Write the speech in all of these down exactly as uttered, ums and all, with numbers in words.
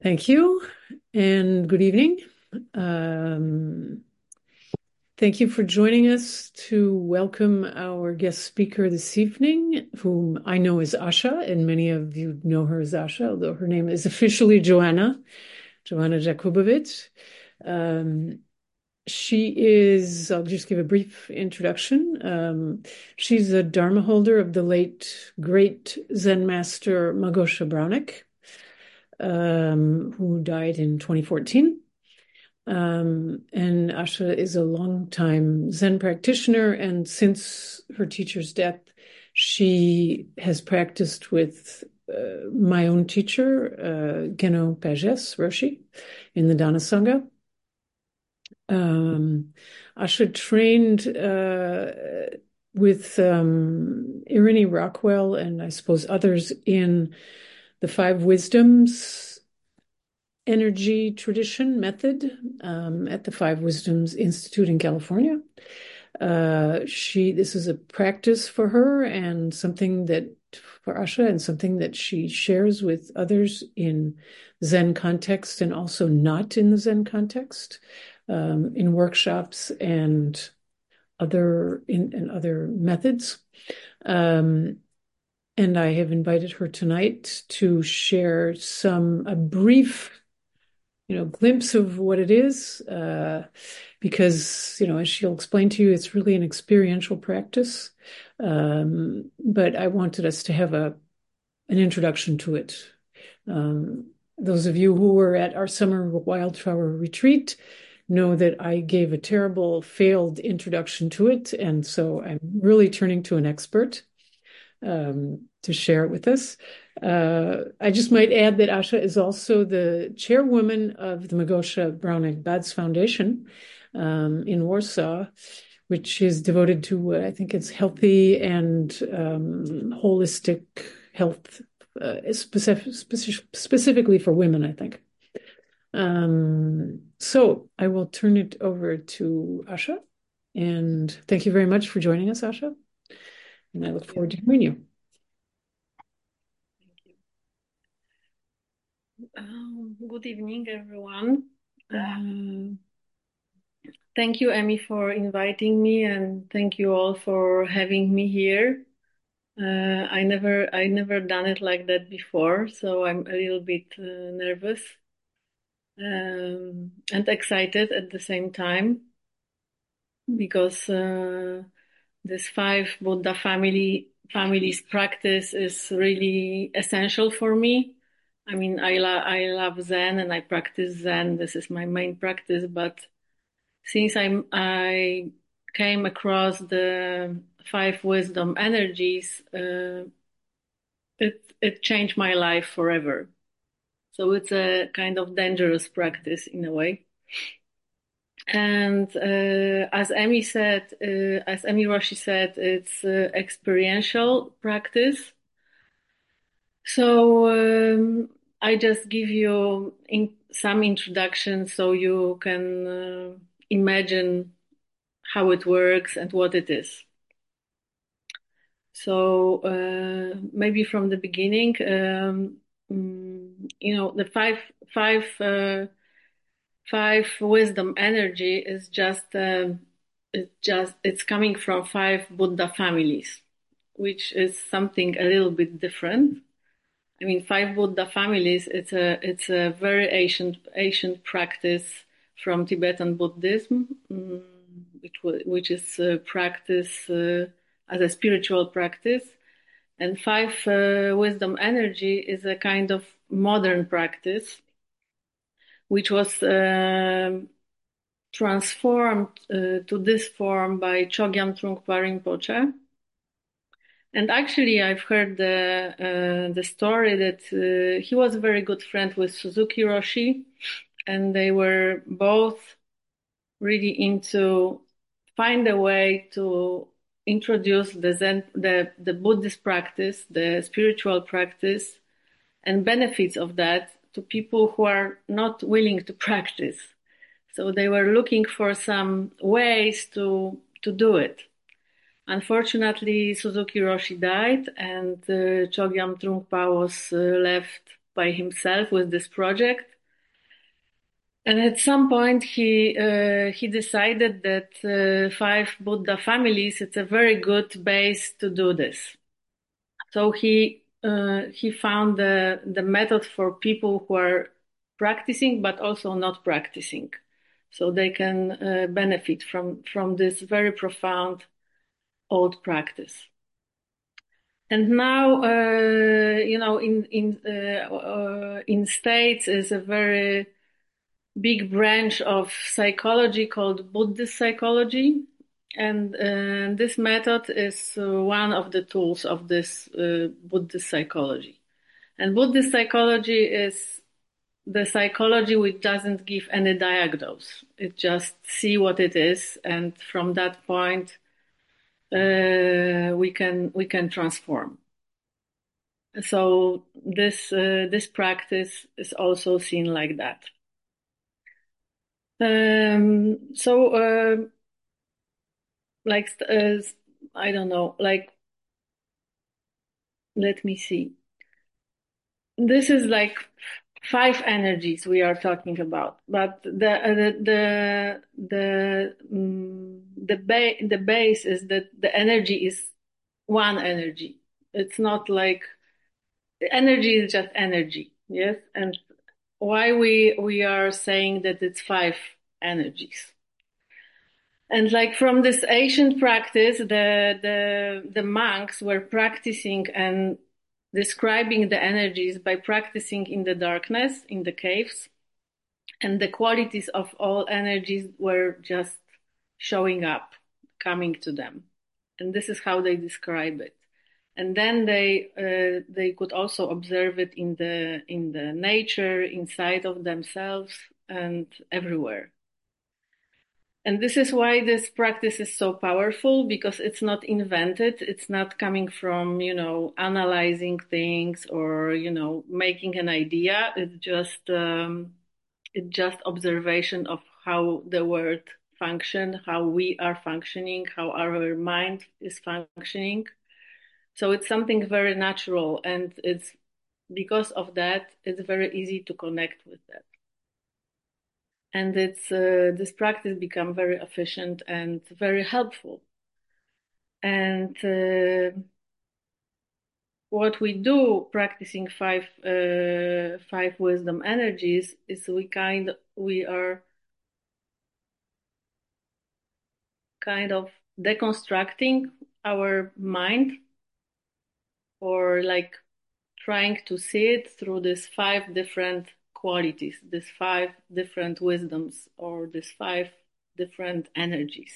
Thank you, and good evening. Um, thank you for joining us to welcome our guest speaker this evening, whom I know as Asha, and many of you know her as Asha, although her name is officially Joanna, Joanna Jakubowicz. Um, she is, I'll just give a brief introduction. Um, she's a Dharma holder of the late, great Zen master Magosha Brownick, um, who died in twenty fourteen. Um, and Asha is a longtime Zen practitioner, and since her teacher's death, she has practiced with uh, my own teacher, uh, Geno Pages Roshi, in the Dana Sangha. Um, Asha trained uh, with um, Irini Rockwell and I suppose others in the Five Wisdoms energy tradition method um, at the Five Wisdoms Institute in California. Uh, she this is a practice for her and something that for Asha and something that she shares with others in Zen context and also not in the Zen context, um, in workshops and other in, in other methods. Um, and I have invited her tonight to share some a brief you know, glimpse of what it is, uh, because, you know, as she'll explain to you, it's really an experiential practice. Um, but I wanted us to have a an introduction to it. Um, those of you who were at our summer wildflower retreat know that I gave a terrible failed introduction to it, and so I'm really turning to an expert um, to share it with us. Uh, I just might add that Asha is also the chairwoman of the Magosha Brownick Bads Foundation um, in Warsaw, which is devoted to, uh, I think it's healthy and um, holistic health, uh, specific, specific, specifically for women, I think. Um, so I will turn it over to Asha. And thank you very much for joining us, Asha. And I look forward to hearing you. Um, good evening, everyone. Um, thank you, Emmy, for inviting me, and thank you all for having me here. Uh, I never, I never done it like that before, so I'm a little bit uh, nervous um, and excited at the same time because uh, this five Buddha family families practice is really essential for me. I mean, I, lo- I love Zen and I practice Zen. This is my main practice. But since I'm, I came across the five wisdom energies, uh, it, it changed my life forever. So it's a kind of dangerous practice in a way. And uh, as Emmy said, uh, as Emmy Roshi said, it's uh, experiential practice. So um, I just give you in some introduction so you can uh, imagine how it works and what it is. So uh, maybe from the beginning, um, mm, you know, the five five uh, five wisdom energy is just um, it's just it's coming from five Buddha families, which is something a little bit different. I mean, five Buddha families, it's a it's a very ancient ancient practice from Tibetan Buddhism, mm, which which is uh, practice uh, as a spiritual practice. And five uh, wisdom energy is a kind of modern practice, which was um transformed uh, to this form by Chogyam Trungpa Rinpoche. And actually, I've heard the uh, the story that uh, he was a very good friend with Suzuki Roshi, and they were both really into find a way to introduce the Zen, the the Buddhist practice, the spiritual practice, and benefits of that to people who are not willing to practice. So they were looking for some ways to to do it. Unfortunately, Suzuki Roshi died, and uh, Chogyam Trungpa was uh, left by himself with this project. And at some point, he uh, he decided that uh, five Buddha families, it's a very good base to do this. So he uh, he found the the method for people who are practicing but also not practicing, so they can uh, benefit from from this very profound old practice. And now, uh, you know, in in uh, uh, in States is a very big branch of psychology called Buddhist psychology. And uh, this method is uh, one of the tools of this uh, Buddhist psychology. And Buddhist psychology is the psychology which doesn't give any diagnose. It just see what it is, and from that point, uh, we can we can transform. So this uh, this practice is also seen like that. Um, so, uh, like, uh, I don't know, like, let me see. This is like five energies we are talking about, but the uh, the the the um, the, ba the base is that the energy is one energy. It's not like energy is just energy, yes. And why we we are saying that it's five energies? And like from this ancient practice, the the the monks were practicing and describing the energies by practicing in the darkness, in the caves, and the qualities of all energies were just showing up, coming to them. And this is how they describe it. And then they uh, they could also observe it in the in the nature, inside of themselves, and everywhere. And this is why this practice is so powerful, because it's not invented. It's not coming from, you know, analyzing things or, you know, making an idea. It's just, um, it's just observation of how the world function, how we are functioning, how our mind is functioning. So it's something very natural, and it's because of that, it's very easy to connect with that. And it's uh, this practice become very efficient and very helpful. And uh, what we do practicing five uh, five wisdom energies is we kind we are kind of deconstructing our mind, or like trying to see it through these five different qualities, these five different wisdoms, or these five different energies.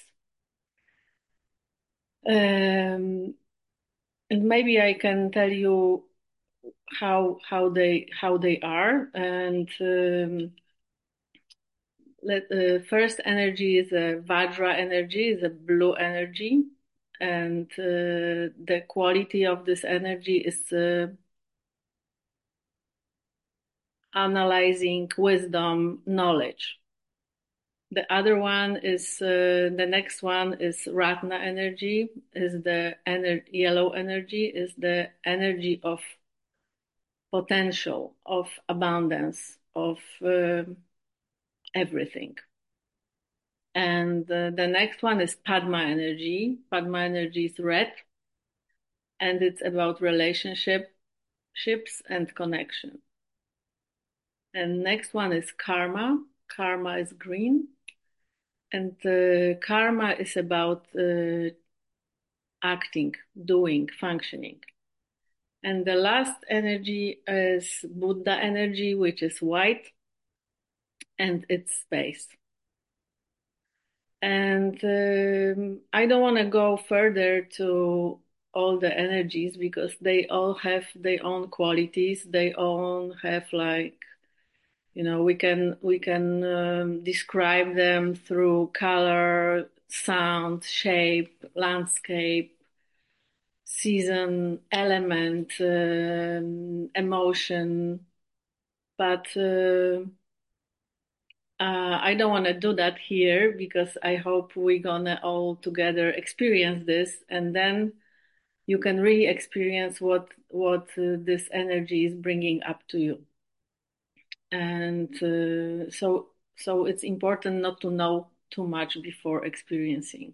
Um, and maybe I can tell you how how they how they are. And um, let the first energy is a Vajra energy, is a blue energy, and uh, the quality of this energy is uh, analyzing wisdom, knowledge. The other one is uh, the next one is Ratna energy, is the ener yellow energy, is the energy of potential, of abundance, of uh, everything. And uh, the next one is Padma energy. Padma energy is red, and it's about relationship, ships and connection. And next one is Karma. Karma is green, and uh, Karma is about uh, acting, doing, functioning. And the last energy is Buddha energy, which is white, and it's space. And um, I don't want to go further to all the energies, because they all have their own qualities. They all have, like, you know, we can we can um, describe them through color, sound, shape, landscape, season, element, um, emotion. But uh, Uh, I don't want to do that here, because I hope we're gonna all together experience this, and then you can really experience what what uh, this energy is bringing up to you. And uh, so So it's important not to know too much before experiencing.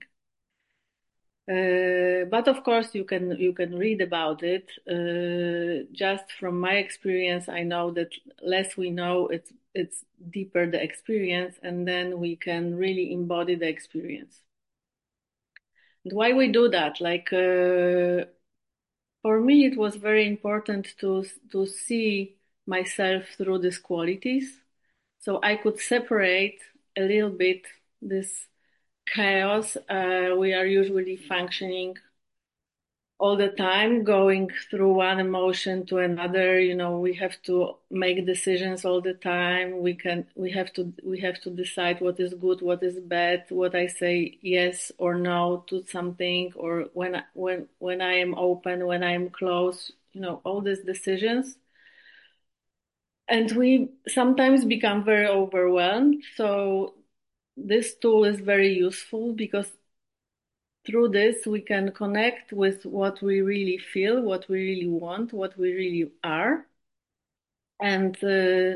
Uh, but of course, you can you can read about it. Uh, just from my experience, I know that less we know, it's it's deeper the experience, and then we can really embody the experience. And why we do that? Like uh, for me, it was very important to to see myself through these qualities, so I could separate a little bit this chaos. Uh, we are usually functioning all the time, going through one emotion to another. You know, we have to make decisions all the time. We can, we have to, we have to decide what is good, what is bad, what I say yes or no to something, or when, I- when, when I am open, when I am closed, you know, all these decisions. And we sometimes become very overwhelmed. So this tool is very useful because through this, we can connect with what we really feel, what we really want, what we really are. And uh,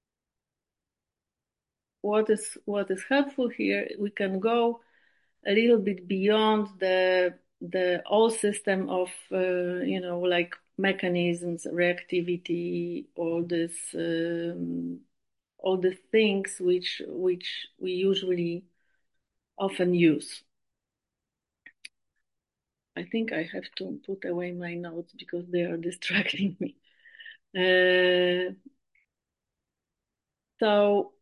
what is what is helpful here, we can go a little bit beyond the the old system of uh, you know like mechanisms, reactivity, all this um, all the things which which we usually often use. I think I have to put away my notes because they are distracting me. Uh, so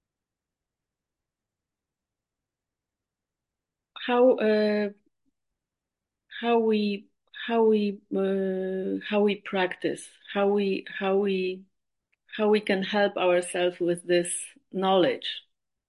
how uh, how we how we uh, how we practice, how we how we how we can help ourselves with this knowledge.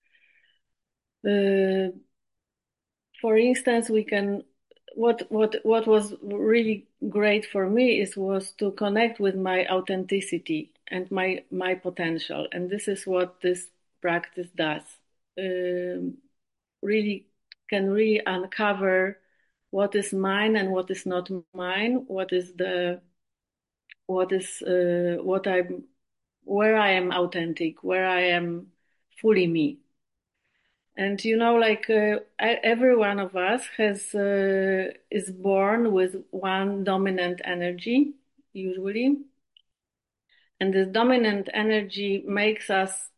Uh, for instance, we can what what what was really great for me is was to connect with my authenticity and my my potential, and this is what this practice does. Um, really can really uncover what is mine and what is not mine, what is the what is uh, what I'm where I am authentic, where I am fully me. And you know, like uh, every one of us has uh, is born with one dominant energy, usually, and this dominant energy makes us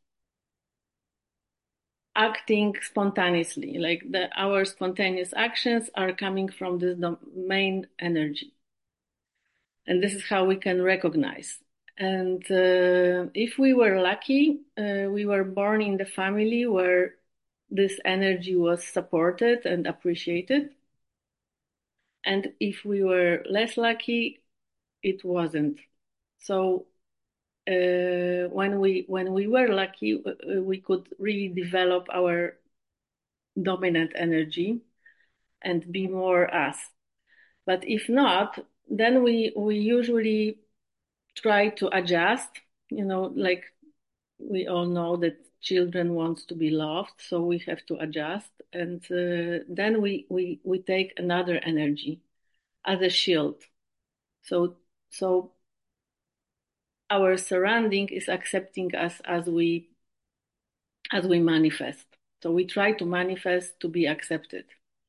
acting spontaneously. Like the, our spontaneous actions are coming from this main energy, and this is how we can recognize. And uh, if we were lucky, uh, we were born in the family where this energy was supported and appreciated. And if we were less lucky, it wasn't. So uh, when we when we were lucky, uh, we could really develop our dominant energy and be more us. But if not, then we we usually try to adjust. You know, like we all know that children want to be loved, so we have to adjust, and uh, then we we we take another energy as a shield. So so our surrounding is accepting us as we as we manifest. So we try to manifest to be accepted.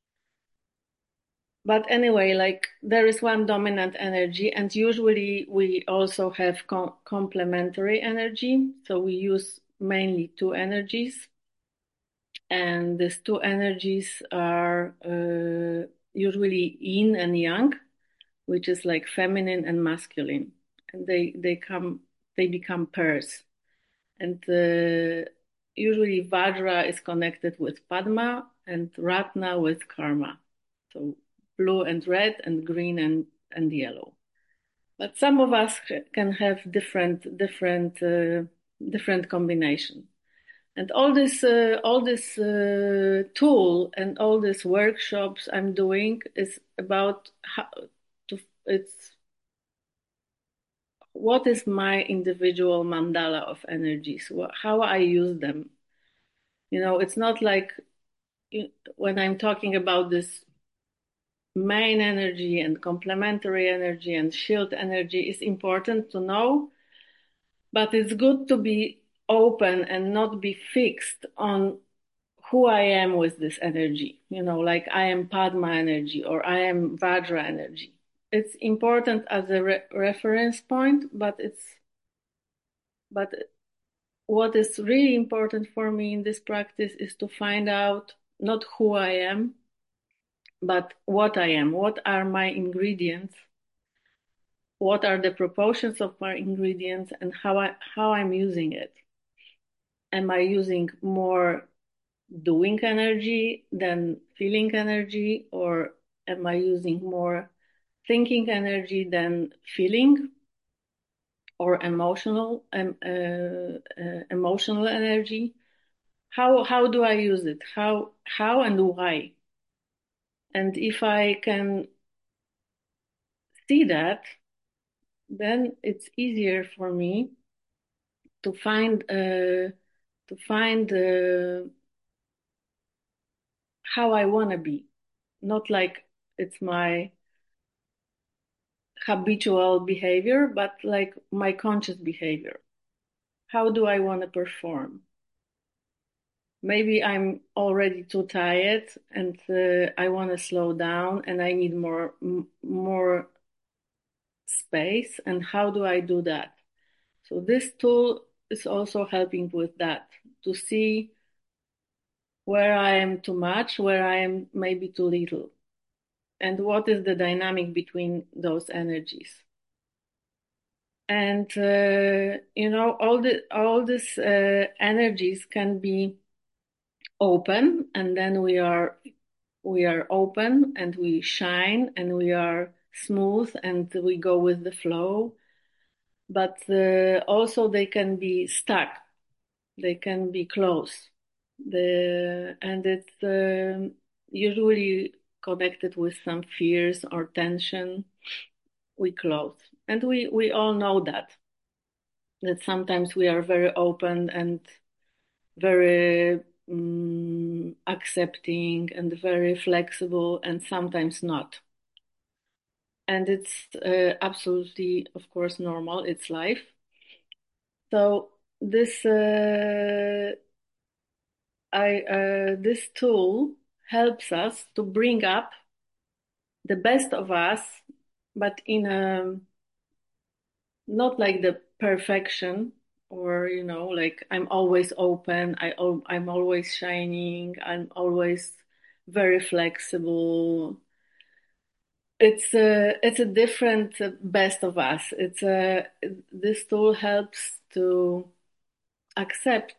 But anyway, like there is one dominant energy, and usually we also have com- complementary energy. So we use mainly two energies, and these two energies are uh, usually yin and yang, which is like feminine and masculine, and they they come they become pairs. And uh, usually Vajra is connected with Padma and Ratna with Karma. So blue and red and green and, and yellow. But some of us can have different different uh, different combination. And all this uh, all this uh, tool and all these workshops I'm doing is about how to it's what is my individual mandala of energies, how I use them. You know, it's not like when I'm talking about this main energy and complementary energy and shield energy is important to know, but it's good to be open and not be fixed on who I am with this energy. You know, like I am Padma energy or I am Vajra energy. It's important as a re- reference point, but it's but what is really important for me in this practice is to find out not who I am, but what I am. What are my ingredients? What are the proportions of my ingredients and how I how I'm using it? Am I using more doing energy than feeling energy, or am I using more thinking energy than feeling, or emotional um, uh, uh, emotional energy? How how do I use it? How how and why? And if I can see that, then it's easier for me to find uh, to find uh, how I want to be, not like it's my habitual behavior, but like my conscious behavior. How do I want to perform? Maybe I'm already too tired and uh, I want to slow down and I need more m- more space. And how do I do that? So this tool is also helping with that, to see where I am too much, where I am maybe too little, and what is the dynamic between those energies. And uh, you know, all the all these uh, energies can be open, and then we are we are open and we shine and we are smooth and we go with the flow. But uh, also they can be stuck, they can be close. The and it's um usually connected with some fears or tension. We close, and we we all know that that sometimes we are very open and very um, accepting and very flexible, and sometimes not. And it's uh, absolutely, of course, normal. It's life. So this uh, I uh, this tool helps us to bring up the best of us, but in a not like the perfection, or you know, like I'm always open, I I'm always shining, I'm always very flexible. It's a it's a different uh, best of us. It's a This tool helps to accept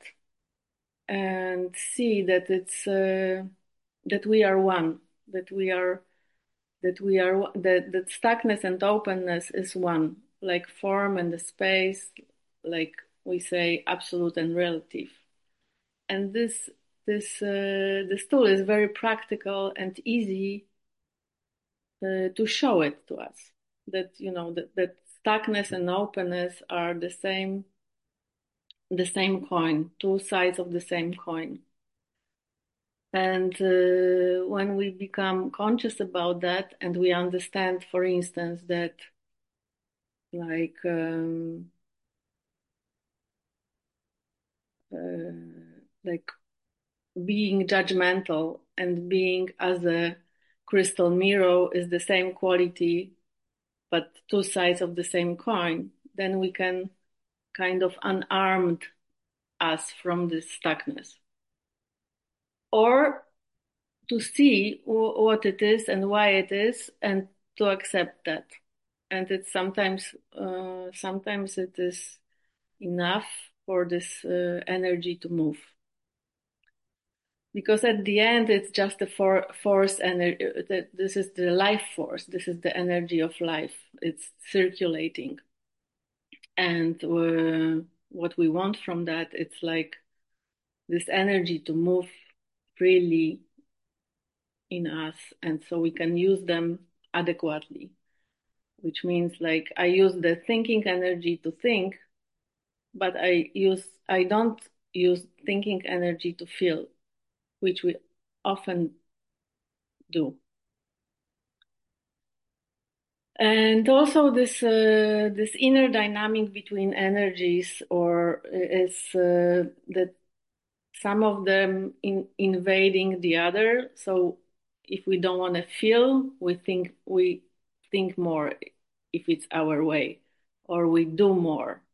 and see that it's uh, that we are one, that we are that we are that that stuckness and openness is one, like form and the space, like we say, absolute and relative. And this this uh, this tool is very practical and easy uh, to show it to us, that you know that, that stuckness and openness are the same the same coin, two sides of the same coin. And uh, when we become conscious about that and we understand, for instance, that like um, uh, like being judgmental and being as a crystal mirror is the same quality but two sides of the same coin, then we can kind of unarmed us from this stuckness, or to see w- what it is and why it is, and to accept that. And it's sometimes uh, sometimes it is enough for this uh, energy to move, because at the end it's just a for- force energy. This is the life force, this is the energy of life, it's circulating. And uh, what we want from that, it's like this energy to move freely in us, and so we can use them adequately, which means like I use the thinking energy to think, but i use I don't use thinking energy to feel, which we often do. And also this uh, this inner dynamic between energies, or or is uh, that some of them in, invading the other. So if we don't want to feel, we think we think more if it's our way, or we do more.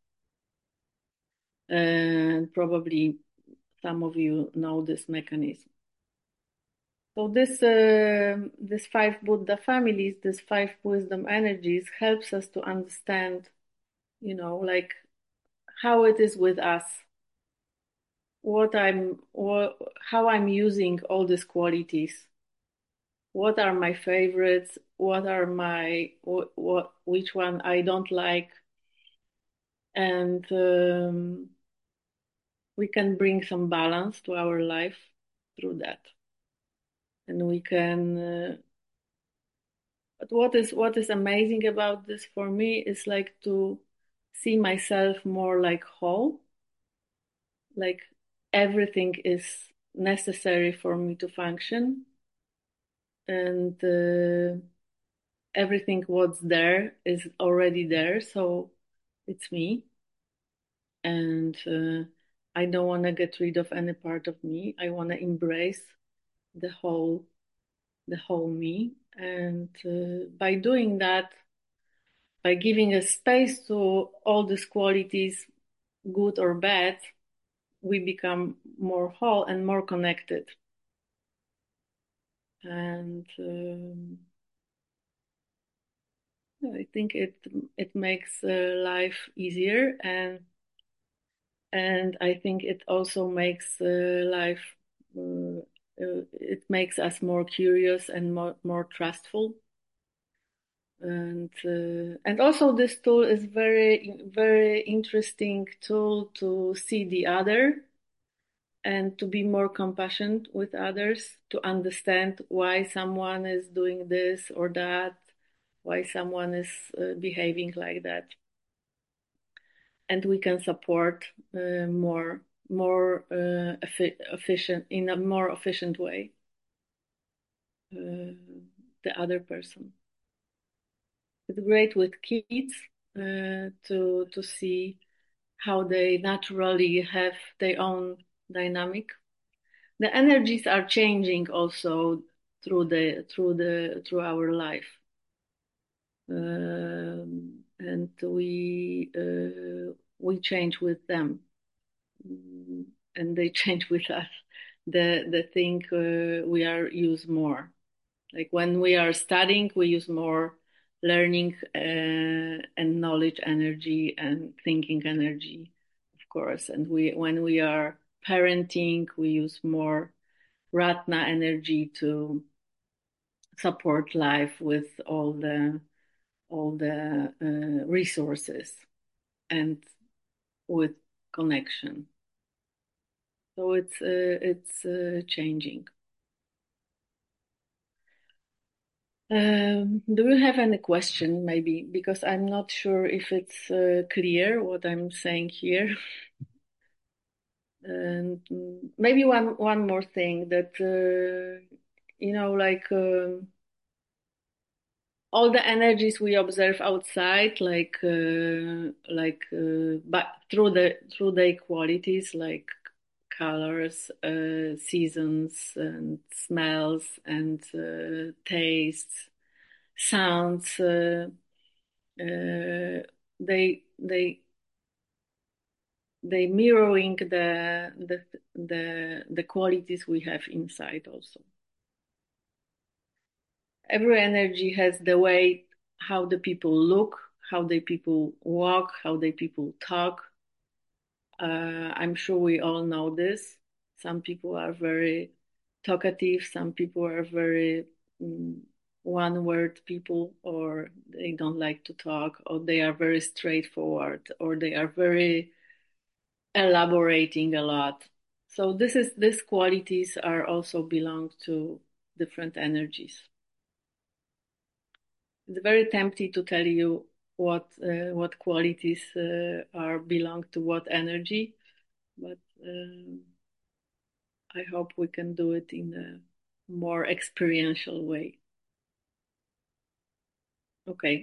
And probably some of you know this mechanism. So this uh, this five Buddha families, this five wisdom energies helps us to understand, you know, like how it is with us, what I'm, what, how I'm using all these qualities, what are my favorites, what are my, what, what which one I don't like, and um, we can bring some balance to our life through that, and we can. Uh, but what is what is amazing about this for me is like to see myself more like whole, like everything is necessary for me to function, and uh, everything what's there is already there, so it's me, and uh, I don't want to get rid of any part of me. I want to embrace the whole the whole me, and uh, by doing that, by giving a space to all these qualities, good or bad, we become more whole and more connected. And um, I think it it makes uh, life easier, and and I think it also makes uh, life uh, uh, it makes us more curious and more more trustful. And uh, and also this tool is very very interesting tool to see the other and to be more compassionate with others, to understand why someone is doing this or that, why someone is uh, behaving like that, and we can support uh, more more uh, effi- efficient in a more efficient way uh, the other person. It's great with kids uh, to to see how they naturally have their own dynamic. The energies are changing also through the through the through our life, um, and we uh, we change with them, mm, and they change with us. The the thing uh, we are use more. Like when we are studying, we use more learning uh, and knowledge energy and thinking energy, of course. And we when we are parenting, we use more Ratna energy to support life with all the all the uh, resources and with connection. So it's uh, it's uh, changing. Um, do you have any question, maybe? Because I'm not sure if it's uh, clear what I'm saying here. And mm, maybe one one more thing that uh, you know, like um, all the energies we observe outside, like uh, like uh, but through the through their qualities, like colors, uh, seasons, and smells, and uh, tastes, sounds. Uh, uh, they they they mirroring the the the the qualities we have inside also. Every energy has the way how the people look, how the people walk, how the people talk. Uh, I'm sure we all know this. Some people are very talkative, some people are very mm, one word people, or they don't like to talk, or they are very straightforward, or they are very elaborating a lot. So this is these qualities are also belong to different energies. It's very tempting to tell you what uh, what qualities uh, are belong to what energy, but um, I hope we can do it in a more experiential way. Okay, do you do you have any questions?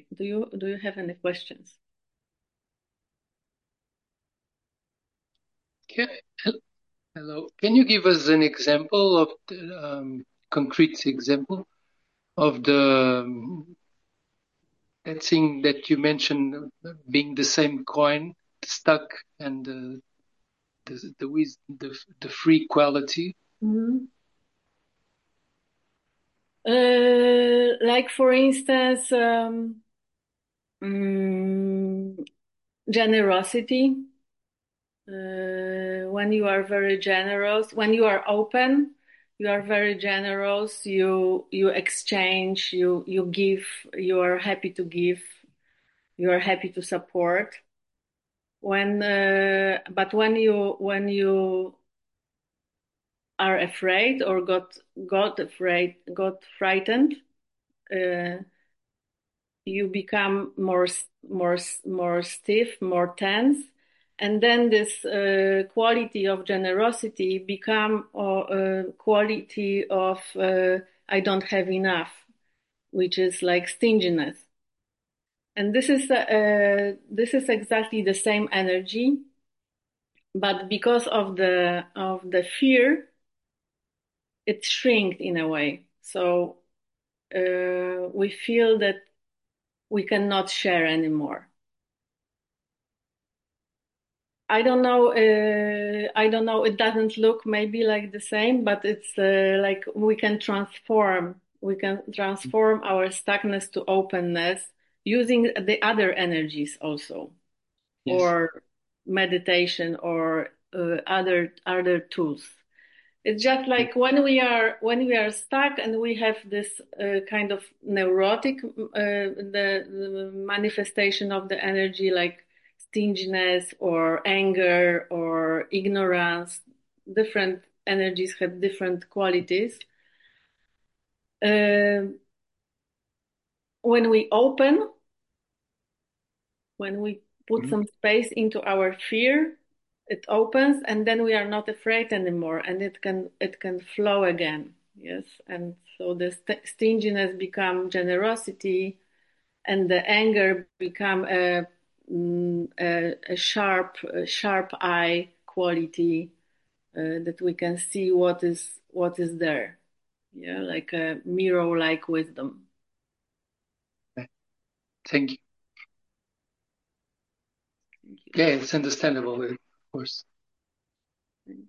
Yeah. Hello. Can you give us an example of the um, concrete example of the um, that thing that you mentioned uh, being the same coin stuck and the the the with the the free quality? Mhm. Uh, like for instance, um, mm, generosity. Uh, when you are very generous, when you are open, you are very generous. You you exchange. You you give. You are happy to give. You are happy to support. When uh, but when you when you are afraid or got got afraid got frightened, uh, you become more more more stiff, more tense, and then this uh, quality of generosity become a quality of uh, I don't have enough, which is like stinginess. And this is uh, this is exactly the same energy, but because of the of the fear, it shrinked in a way. So uh, we feel that we cannot share anymore. I don't know. Uh, I don't know. It doesn't look maybe like the same, but it's uh, like we can transform. We can transform our stuckness to openness using the other energies also, Yes. or meditation, or uh, other other tools. It's just like when we are when we are stuck and we have this uh, kind of neurotic uh, the, the manifestation of the energy, like stinginess or anger or ignorance. Different energies have different qualities. Uh, when we open, when we put Mhm. some space into our fear, it opens, and then we are not afraid anymore, and it can it can flow again. Yes, and so the st- stinginess become generosity, and the anger become a mm, a, a sharp a sharp eye quality, uh, that we can see what is what is there. Yeah, like a mirror like wisdom. Thank you. Thank you. Yeah, it's understandable, of course. Thanks.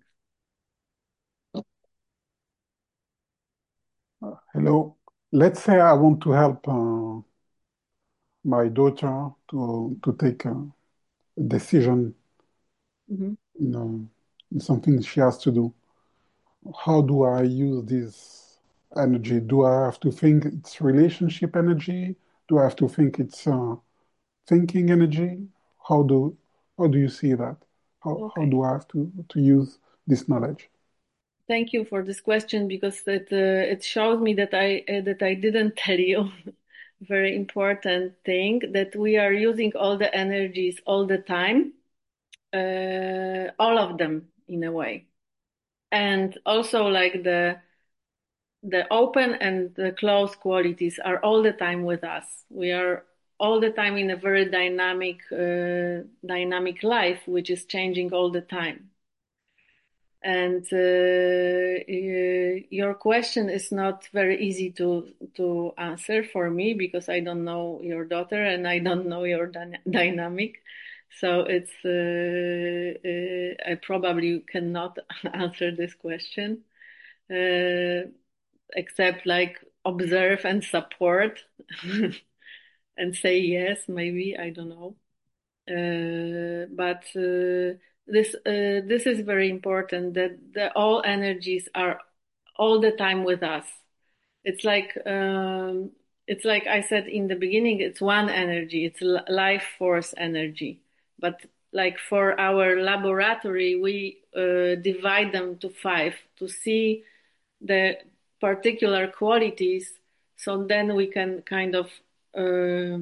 Hello. Let's say I want to help uh, my daughter to to take a decision Mm-hmm. in, um, in something she has to do. How do I use this energy? Do I have to think it's relationship energy? Do I have to think it's uh, thinking energy? How do how do you see that? How how Okay. do I have to to use this knowledge? Thank you for this question, because it uh, it shows me that I uh, that I didn't tell you very important thing, that we are using all the energies all the time, uh, all of them in a way, and also like the the open and the closed qualities are all the time with us. We are all the time in a very dynamic uh, dynamic life, which is changing all the time. And uh, uh, your question is not very easy to to answer for me, because I don't know your daughter and I don't know your dyna- dynamic. So it's uh, uh, I probably cannot answer this question, uh, except like observe and support and say yes, maybe, I don't know. Uh, but uh, this uh, this is very important, that the all energies are all the time with us. It's like um, it's like I said in the beginning. It's one energy. It's l- life force energy. But like for our laboratory, we uh, divide them to five to see the particular qualities. So then we can kind of. Uh,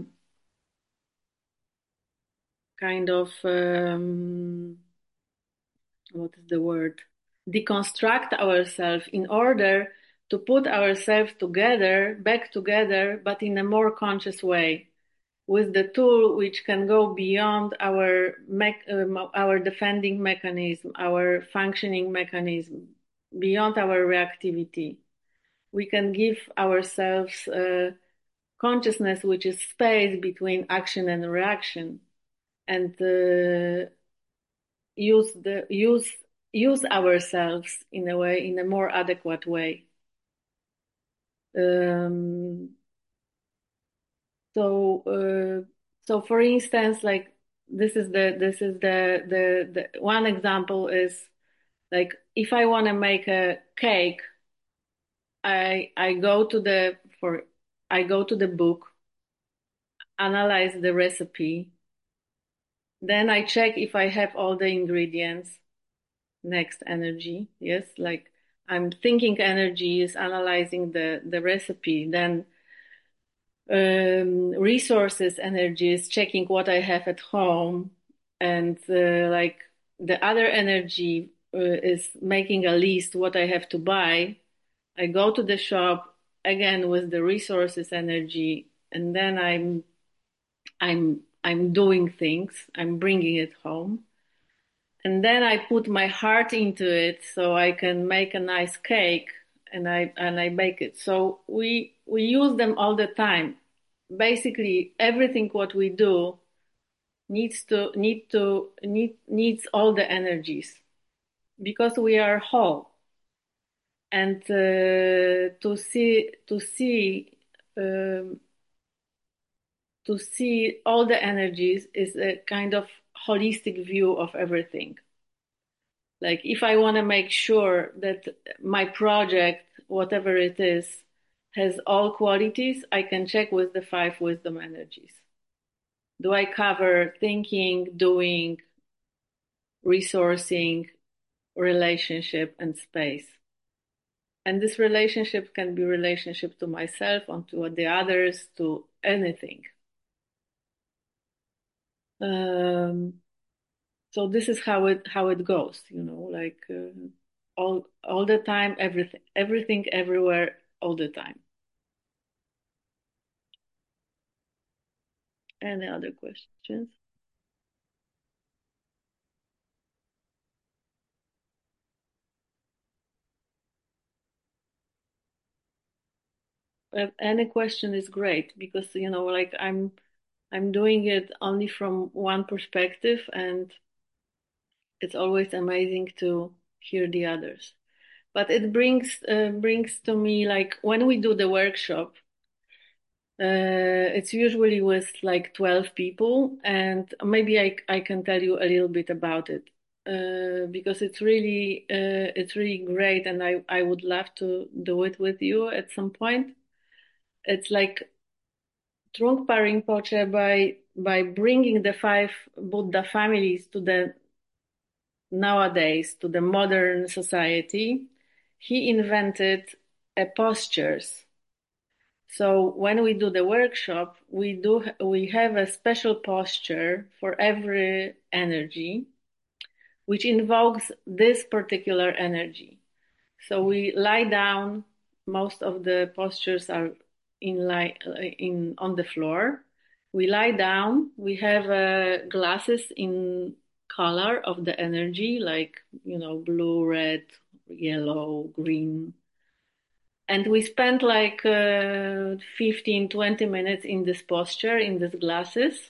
kind of um, what is the word, deconstruct ourselves in order to put ourselves together back together, but in a more conscious way. with the tool which can go beyond our mech, um, our defending mechanism, our functioning mechanism, beyond our reactivity. We can give ourselves uh, consciousness, which is space between action and reaction, and uh, use the use use ourselves in a way, in a more adequate way. Um, so, uh, so for instance, like this is the this is the the, the one example is like if I want to make a cake, I I go to the for I go to the book, analyze the recipe, then I check if I have all the ingredients. Next, energy, yes, like I'm thinking energy is analyzing the the recipe, then um, resources energy is checking what I have at home, and uh, like the other energy uh, is making a list what I have to buy. I go to the shop again with the resources energy, and then I'm I'm I'm doing things, I'm bringing it home. And then I put my heart into it so I can make a nice cake, and I and I bake it. So we we use them all the time. Basically, everything what we do needs to need to need needs all the energies because we are whole. And uh, to see to see um, to see all the energies is a kind of holistic view of everything. Like if I want to make sure that my project, whatever it is, has all qualities, I can check with the five wisdom energies. Do I cover thinking, doing, resourcing, relationship, and space? And this relationship can be relationship to myself, and to the others, to anything. Um, so this is how it how it goes, you know, like uh, all all the time, everything, everything, everywhere, all the time. Any other questions? Uh, Any question is great because, you know, like I'm I'm doing it only from one perspective, and it's always amazing to hear the others. But it brings uh, brings to me, like when we do the workshop, uh, it's usually with like twelve people, and maybe I I can tell you a little bit about it. Uh, because it's really uh, it's really great, and I, I would love to do it with you at some point. It's like Trungpa Rinpoche, by by bringing the five Buddha families to the nowadays to the modern society, he invented a postures. So when we do the workshop, we do we have a special posture for every energy, which invokes this particular energy. So we lie down. Most of the postures are in lie in on the floor. We lie down. We have uh, glasses in color of the energy, like you know, blue, red, yellow, green. And we spend like uh, fifteen, twenty minutes in this posture, in these glasses.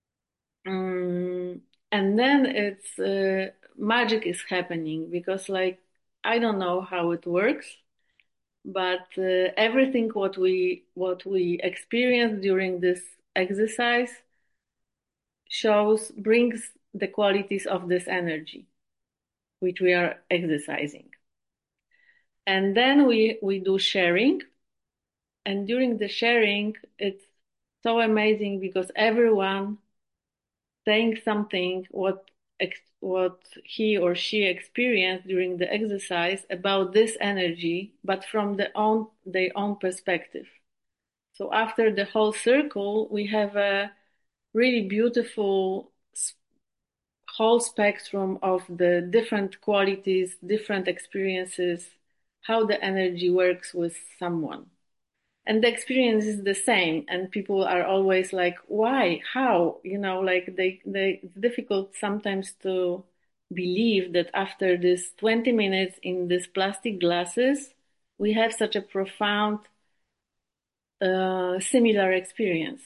Um, and then it's uh, magic is happening because like I don't know how it works, but uh, everything what we what we experience during this exercise shows brings the qualities of this energy which we are exercising. And then we we do sharing, and during the sharing it's so amazing because everyone saying something what what he or she experienced during the exercise about this energy, but from the own their own perspective. So after the whole circle, we have a really beautiful whole spectrum of the different qualities, different experiences, how the energy works with someone. and the experience is the same, and people are always like, why, how, you know, like they they it's difficult sometimes to believe that after this twenty minutes in these plastic glasses we have such a profound uh, similar experience.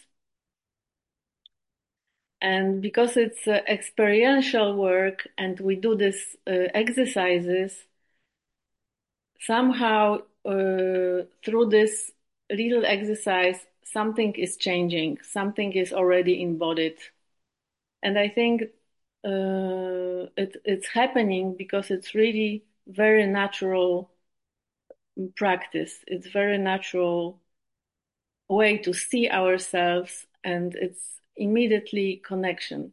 And because it's uh, experiential work and we do this uh, exercises, somehow uh, through this little exercise, something is changing, something is already embodied. And I think uh, it, it's happening because it's really very natural practice. It's very natural way to see ourselves, and it's immediately connection.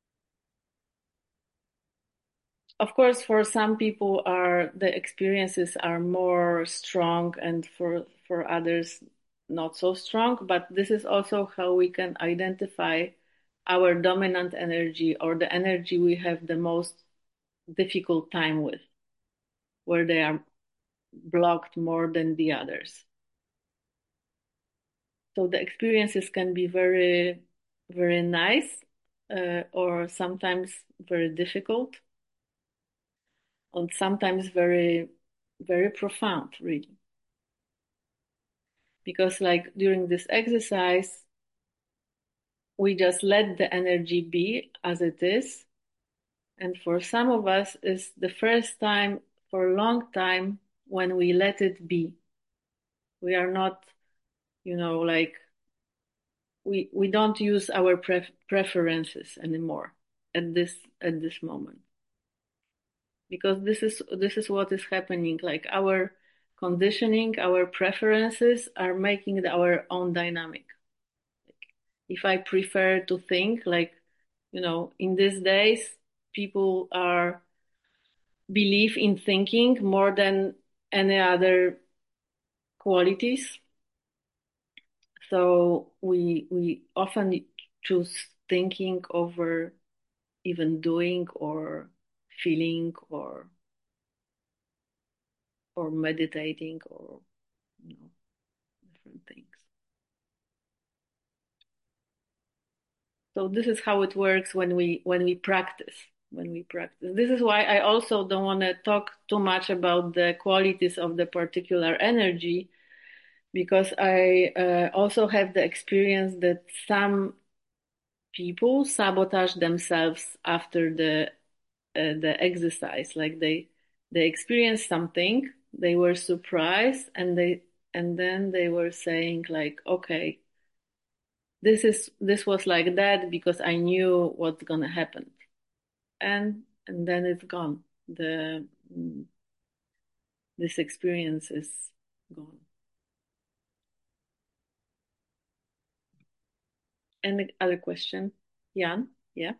Of course, for some people, are the experiences are more strong, and for for others, not so strong. But this is also how we can identify our dominant energy, or the energy we have the most difficult time with, where they are blocked more than the others. So the experiences can be very, very nice, uh, or sometimes very difficult, and sometimes very, very profound, really. Because like during this exercise, we just let the energy be as it is. And for some of us, it's the first time for a long time when we let it be. We are not, you know, like we we don't use our pref- preferences anymore at this at this moment, because this is this is what is happening. Like our conditioning, our preferences are making our own dynamic. If I prefer to think, like, you know, in these days, people are believe in thinking more than any other qualities. So we we often choose thinking over even doing or feeling or or meditating, or you know, different things. So this is how it works when we when we practice. When we practice. This is why I also don't want to talk too much about the qualities of the particular energy, because I uh, also have the experience that some people sabotage themselves after the uh, the exercise. Like they they experienced something, they were surprised, and they and then they were saying like, okay, this is this was like that because I knew what's gonna happen, and and then it's gone. The mm, this experience is gone. Any other question, Jan? Yeah.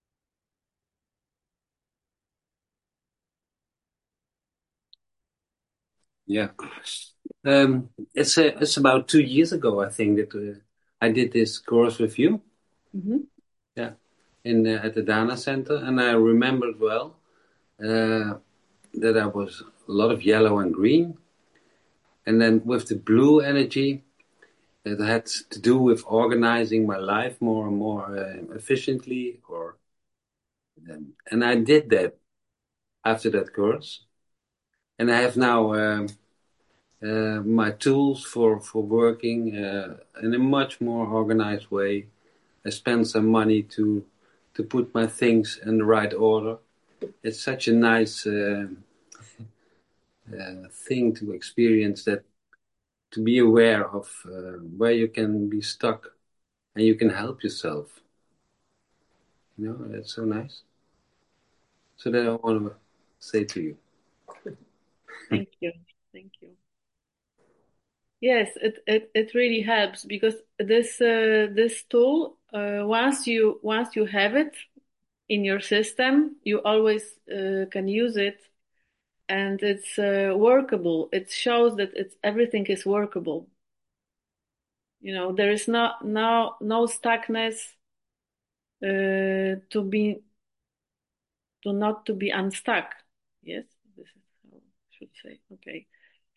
Yeah. Um, it's a, it's about two years ago, I think, that uh, I did this course with you. Mm-hmm. Yeah, in uh, at the Dana Center, and I remembered well uh, that I was a lot of yellow and green, and then with the blue energy, it had to do with organizing my life more and more uh, efficiently, or um, and I did that after that course, and I have now. Um, Uh, my tools for, for working uh, in a much more organized way. I spend some money to to put my things in the right order. It's such a nice uh, uh, thing to experience, that to be aware of uh, where you can be stuck and you can help yourself. You know, it's so nice. So that I want to say to you. Thank you. Thank you. Yes, it, it, it really helps, because this uh, this tool, uh, once you once you have it in your system, you always uh, can use it, and it's uh, workable. It shows that it's everything is workable. You know, there is no no no stuckness, uh, to be to not to be unstuck. Yes, this is how I should say. Okay.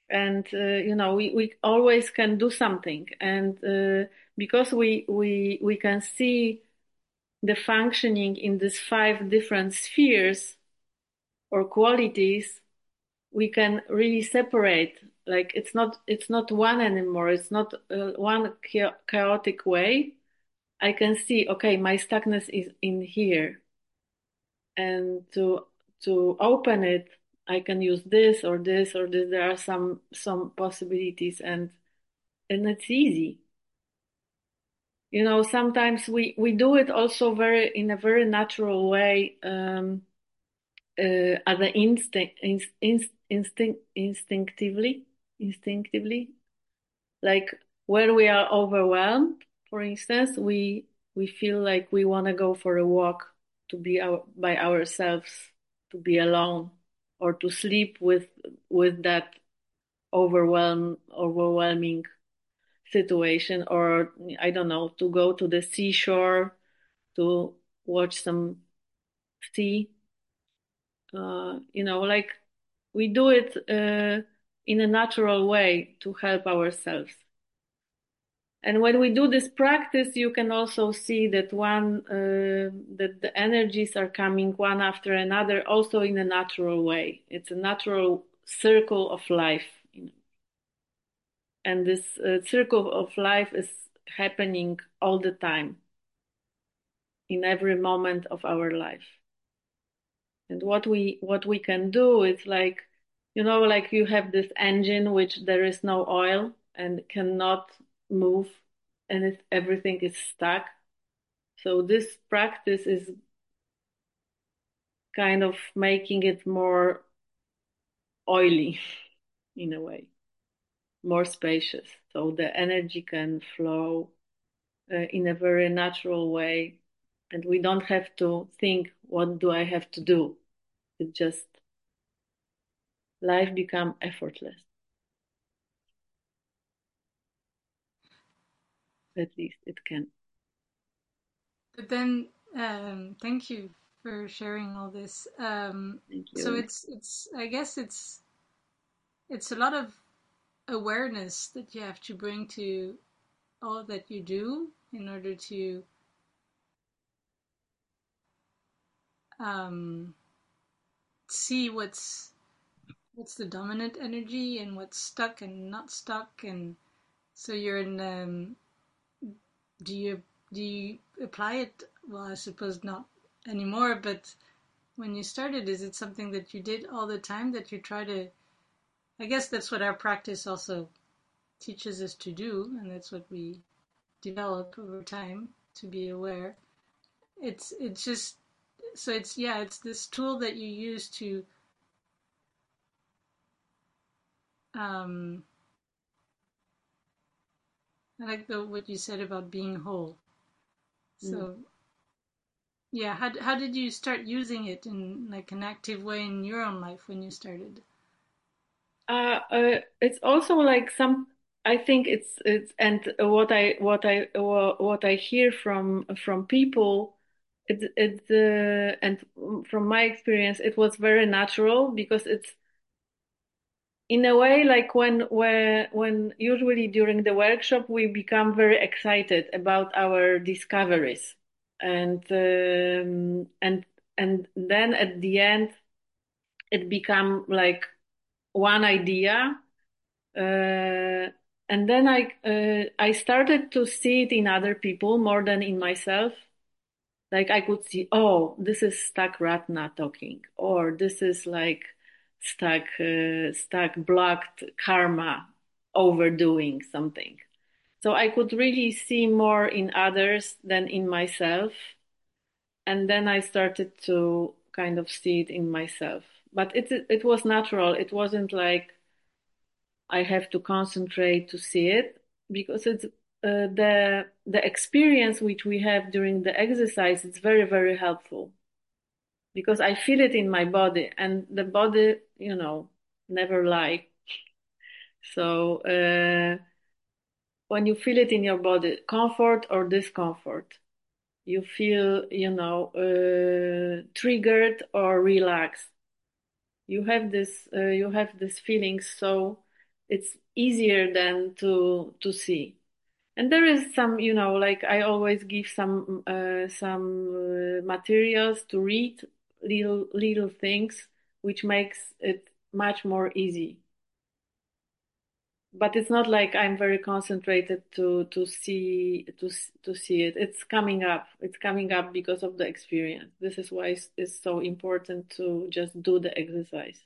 and uh, you know we, we always can do something, and uh, because we we we can see the functioning in these five different spheres or qualities, we can really separate. Like it's not it's not one anymore. It's not uh, one cha- chaotic way. I can see, okay, my stuckness is in here, and to to open it, I can use this or this or this. There are some some possibilities, and and it's easy. You know, sometimes we we do it also very in a very natural way, um, uh, as an instinct, inst, inst, instinct, instinctively, instinctively. Like when we are overwhelmed, for instance, we we feel like we want to go for a walk, to be our, by ourselves, to be alone, or to sleep with with that overwhelm overwhelming situation, or I don't know, to go to the seashore to watch some sea. Uh, you know, like we do it uh, in a natural way to help ourselves. And when we do this practice, you can also see that one uh, that the energies are coming one after another, also in a natural way. It's a natural circle of life, you know. And this uh, circle of life is happening all the time, in every moment of our life. And what we what we can do is like, you know, like you have this engine which there is no oil and cannot move, and it, everything is stuck. So this practice is kind of making it more oily in a way, more spacious. So the energy can flow uh, in a very natural way, and we don't have to think, what do I have to do? It just, life become effortless. At least it can. But then, um, thank you for sharing all this. Um, Thank you. so it's it's I guess it's it's a lot of awareness that you have to bring to all that you do in order to um, see what's what's the dominant energy and what's stuck and not stuck. And so you're in. Um, do you do you apply it? Well, I suppose not anymore. But when you started, is it something that you did all the time, that you try to? I guess that's what our practice also teaches us to do, and that's what we develop over time, to be aware. It's it's just so it's yeah, it's this tool that you use to um I like the what you said about being whole. So Mm. yeah, how how did you start using it in like an active way in your own life when you started? Uh, uh, it's also like some. I think it's it's and what I what I what I hear from from people, it's it's uh, and from my experience, it was very natural, because it's in a way like when when when usually during the workshop we become very excited about our discoveries, and um, and and then at the end it become like one idea. Uh, and then I uh, I started to see it in other people more than in myself. Like I could see, oh, this is stuck Ratna talking, or this is like stuck uh, stuck blocked karma overdoing something. So I could really see more in others than in myself. And then I started to kind of see it in myself. But it it was natural. It wasn't like I have to concentrate to see it, because it's uh, the the experience which we have during the exercise. It's very very helpful, because I feel it in my body, and the body, you know, never lie. So uh, when you feel it in your body, comfort or discomfort, you feel, you know, uh, triggered or relaxed. You have this, uh, you have this feeling. So it's easier than to to see. And there is some, you know, like I always give some uh, some uh, materials to read, little little things, which makes it much more easy. But it's not like I'm very concentrated to to see to to see it. It's coming up. It's coming up because of the experience. This is why it's, it's so important to just do the exercise.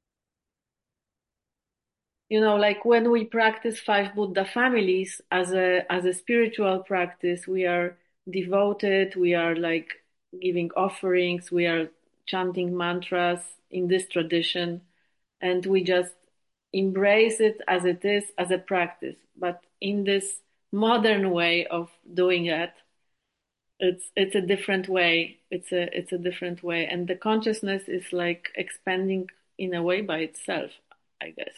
You know, like when we practice five Buddha families as a as a spiritual practice, we are devoted, we are like giving offerings, we are chanting mantras in this tradition, and we just embrace it as it is, as a practice. But in this modern way of doing it, it's it's a different way. It's a it's a different way, and the consciousness is like expanding in a way by itself, I guess.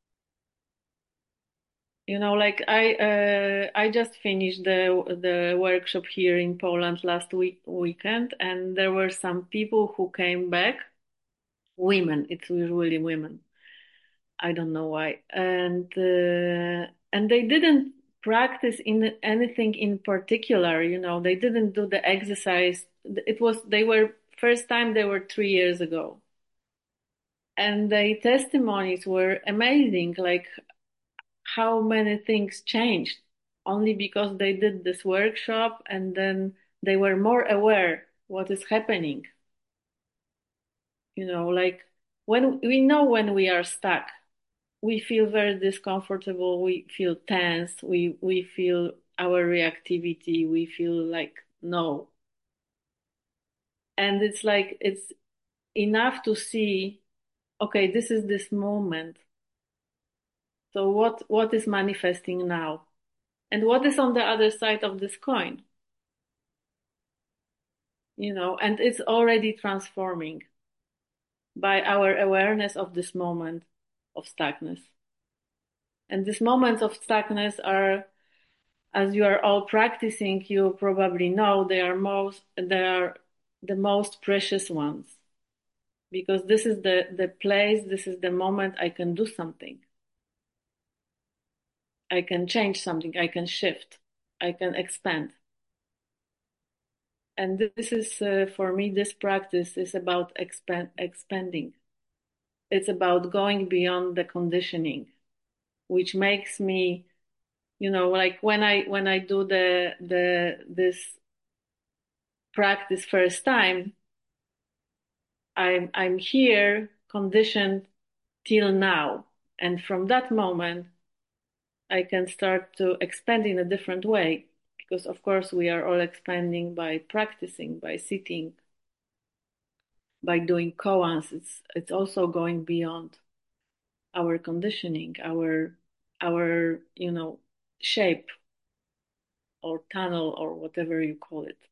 You know, like I uh, I just finished the the workshop here in Poland last week weekend, and there were some people who came back, women. It's usually women. I don't know why, and uh, and they didn't practice in anything in particular. You know, they didn't do the exercise. It was they were first time they were three years ago, and the testimonies were amazing. Like how many things changed only because they did this workshop, and then they were more aware what is happening. You know, like when we know when we are stuck, we feel very discomfortable, we feel tense, we we feel our reactivity, we feel like no. And it's like it's enough to see, okay, this is this moment. So what what is manifesting now? And what is on the other side of this coin? You know, and it's already transforming by our awareness of this moment of stuckness. And these moments of stuckness are, as you are all practicing, you probably know they are most they are the most precious ones, because this is the the place, this is the moment I can do something. I can change something, I can shift, I can expand. And this is, uh, for me, this practice is about expand, expanding. It's about going beyond the conditioning, which makes me, you know, like when I when I do the the this practice first time, I'm I'm here conditioned till now, and from that moment, I can start to expand in a different way. Because of course we are all expanding by practicing, by sitting, by doing koans. It's it's also going beyond our conditioning, our our you know shape or tunnel or whatever you call it.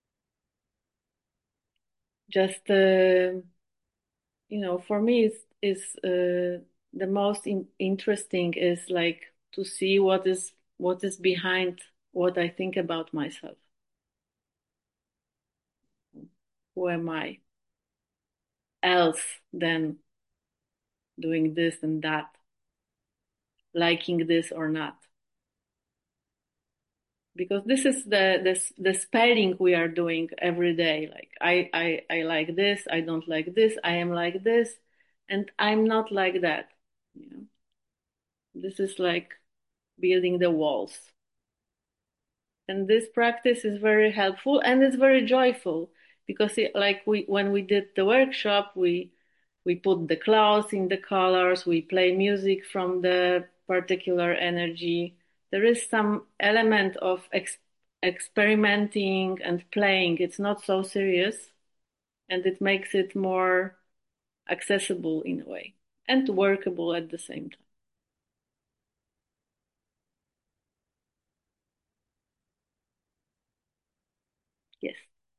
Just uh, you know, for me, is is uh, the most in- interesting is like to see what is what is behind what I think about myself. Who am I? Else than doing this and that, liking this or not. Because this is the the the spelling we are doing every day. Like I I I like this, I don't like this, I am like this, and I'm not like that. You know, this is like building the walls. And this practice is very helpful and it's very joyful, because it, like we when we did the workshop, we we put the clouds in the colors, we play music from the particular energy. There is some element of ex- experimenting and playing. It's not so serious, and it makes it more accessible in a way and workable at the same time. Yes.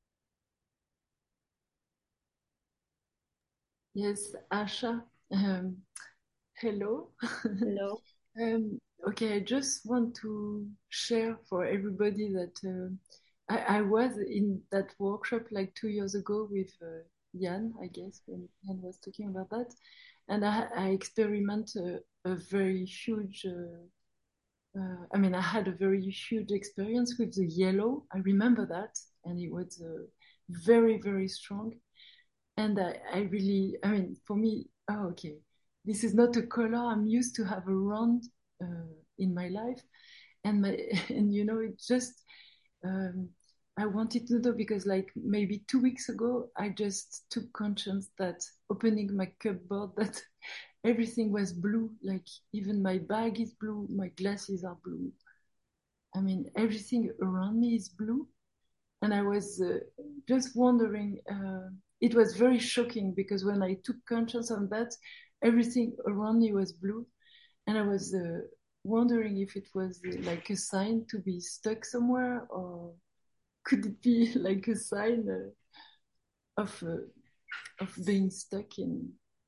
Yes, Asha. Um, hello. Hello. um, okay, I just want to share for everybody that uh, I, I was in that workshop like two years ago with uh, Jan, I guess, when Jan was talking about that. And I, I experiment a, a very huge, uh, uh, I mean, I had a very huge experience with the yellow. I remember that. And it was uh, very, very strong. And I, I really, I mean, for me, oh, okay, this is not a color I'm used to have around uh, in my life. And my, and you know, it just, um, I wanted to know because like maybe two weeks ago, I just took conscience that opening my cupboard, that everything was blue. Like even my bag is blue, my glasses are blue. I mean, everything around me is blue. And I was uh, just wondering, uh, it was very shocking because when I took conscience of that, everything around me was blue. And I was uh, wondering if it was uh, like a sign to be stuck somewhere, or could it be like a sign uh, of uh, of being stuck in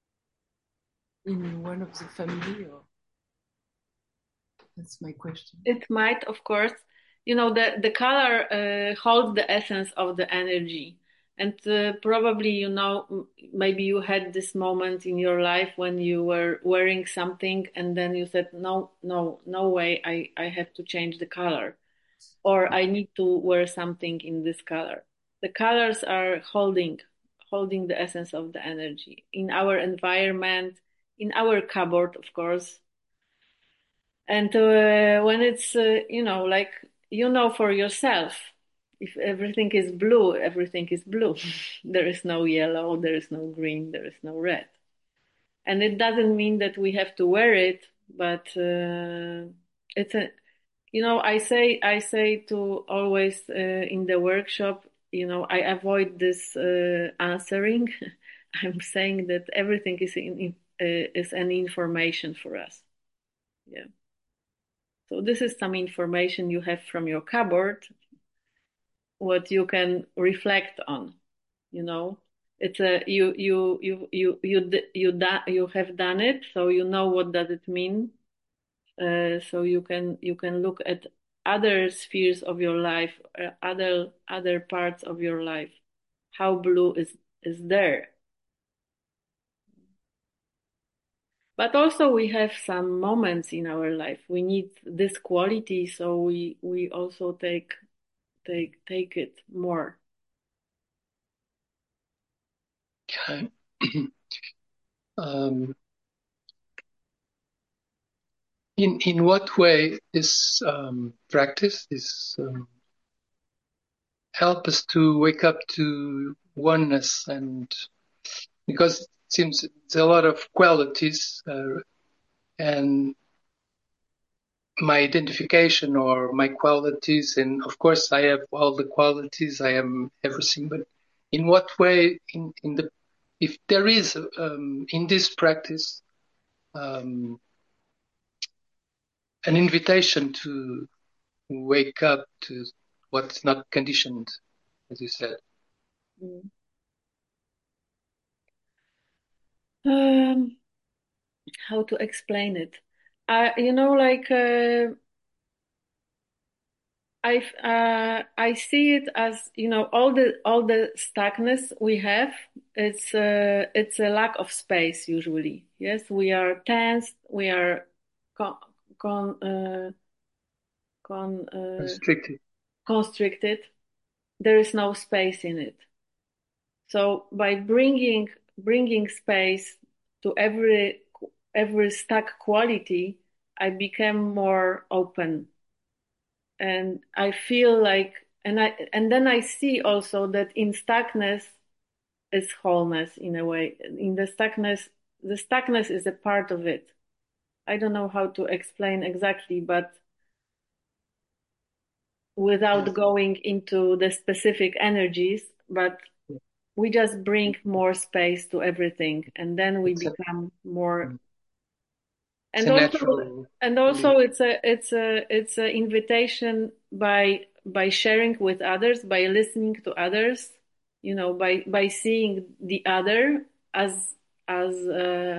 in one of the family? Or that's my question. It might, of course. You know, the the color uh, holds the essence of the energy, and uh, probably you know maybe you had this moment in your life when you were wearing something, and then you said, no, no, no way, I I have to change the color, or I need to wear something in this color. The colors are holding holding the essence of the energy in our environment, in our cupboard, of course. And uh, when it's, uh, you know, like, you know, for yourself, if everything is blue, everything is blue. There is no yellow, there is no green, there is no red. And it doesn't mean that we have to wear it, but uh, it's a, you know, I say, I say to always uh, in the workshop, you know, I avoid this uh, answering. I'm saying that everything is in, in uh, is an information for us. Yeah. So this is some information you have from your cupboard, what you can reflect on, you know. It's a you you you you you you da, you have done it, so you know what does it mean. Uh, so you can you can look at other spheres of your life, uh, other other parts of your life. How blue is is there? But also we have some moments in our life. We need this quality, so we we also take take take it more. Okay. um, in in what way this um, practice, this um, help us to wake up to oneness? And because it seems there's a lot of qualities uh, and my identification or my qualities, and of course I have all the qualities, I am everything, but in what way in, in the if there is um, in this practice um, an invitation to wake up to what's not conditioned, as you said. Mm. Um, how to explain it? Uh, you know, like uh, I uh, I see it as, you know, all the all the stuckness we have. It's uh, it's a lack of space usually. Yes, we are tense. We are con con uh, con uh, Restricted. constricted. There is no space in it. So by bringing bringing space to every every stuck quality, I became more open, and I feel like, and I and then I see also that in stuckness is wholeness in a way. In the stuckness, the stuckness is a part of it. I don't know how to explain exactly, but without Yes. going into the specific energies, but we just bring more space to everything, and then we It's a, become more. it's And a also, natural and also, it's a it's a it's an invitation by by sharing with others, by listening to others, you know, by by seeing the other as as uh,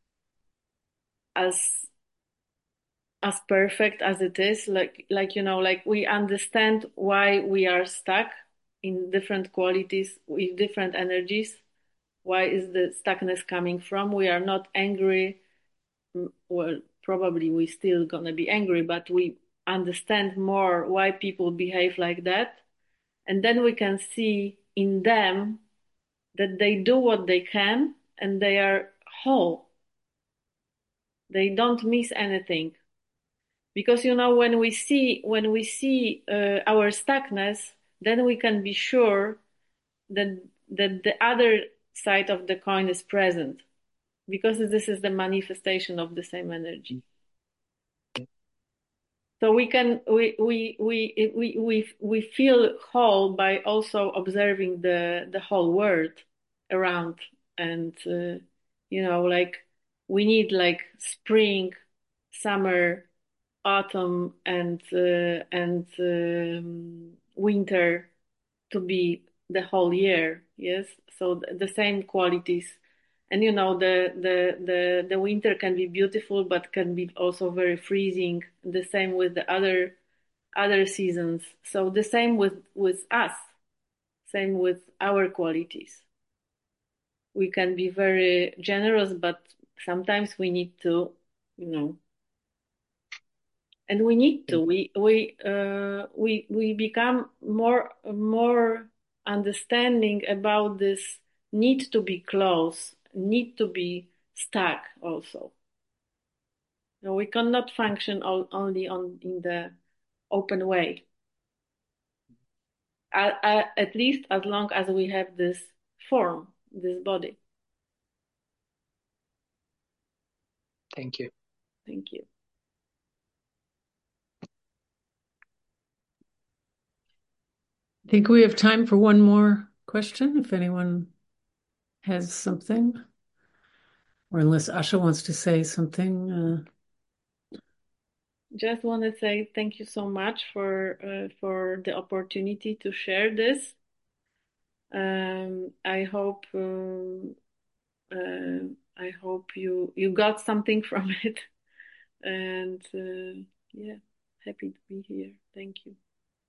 as as perfect as it is, like like you know, like we understand why we are stuck in different qualities with different energies. Why is the stuckness coming from? We are not angry. Well, probably we still gonna be angry, but we understand more why people behave like that. And then we can see in them that they do what they can and they are whole. They don't miss anything. Because, you know, when we see, when we see uh, our stuckness, then we can be sure that, that the other side of the coin is present. Because this is the manifestation of the same energy. So we can we we we we we we feel whole by also observing the the whole world around, and uh, you know, like we need like spring, summer, autumn, and uh, and um, winter to be the whole year. Yes, so th- the same qualities. And you know, the, the, the, the winter can be beautiful, but can be also very freezing. The same with the other, other seasons. So the same with, with us, same with our qualities. We can be very generous, but sometimes we need to, you know, and we need to, we, we, uh, we, we become more, more understanding about this need to be close, need to be stuck also. No, we cannot function all, only on in the open way. Uh, uh, at least as long as we have this form, this body. Thank you. Thank you. I think we have time for one more question, if anyone has something, or unless Asha wants to say something. Uh... Just want to say thank you so much for uh, for the opportunity to share this. Um, I hope um, uh, I hope you you got something from it, and uh, yeah, happy to be here. Thank you.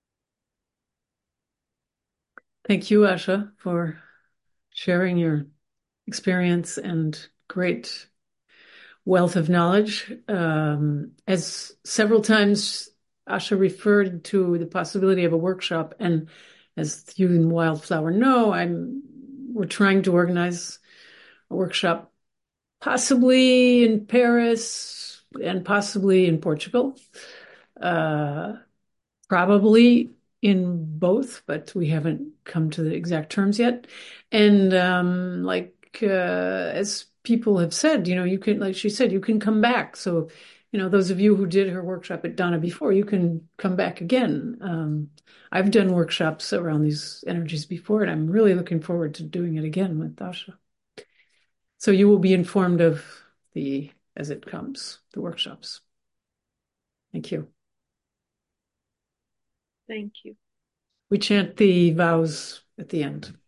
Thank you, Asha, for sharing your experience and great wealth of knowledge. Um, as several times Asha referred to the possibility of a workshop, and as you and Wildflower know, I'm we're trying to organize a workshop, possibly in Paris and possibly in Portugal. Uh, probably in both, but we haven't come to the exact terms yet. And um, like uh, as people have said, you know, you can, like she said, you can come back. So, you know, those of you who did her workshop at Dana before, you can come back again. Um, I've done workshops around these energies before, and I'm really looking forward to doing it again with Asha. So you will be informed of the, as it comes, the workshops. Thank you. Thank you. We chant the vows at the end.